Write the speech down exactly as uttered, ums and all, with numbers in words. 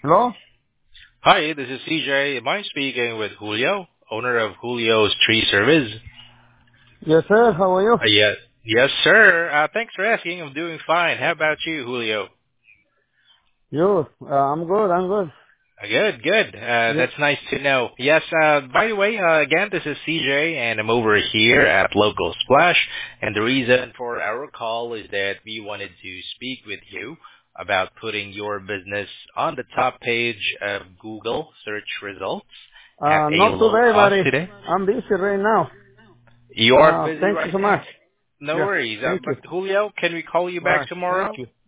Hello? Hi, this is C J. Am I speaking with Julio, owner of Julio's Tree Service? Yes, sir. How are you? Uh, yes. Yes, sir. Uh, thanks for asking. I'm doing fine. How about you, Julio? You? Uh, I'm good. I'm good. Uh, Good, good. Uh, Yeah. that's nice to know. Yes, uh, by the way, uh, again, this is C J, and I'm over here at Local Splash, and the reason for our call is that we wanted to speak with you about putting your business on the top page of Google search results at Uh, a not low today, cost buddy. today. I'm busy right now. You are Uh, busy thank you right so now. much. No Yeah. worries. Uh, Thank you. but Julio, can we call you back Bye. Thank tomorrow? you.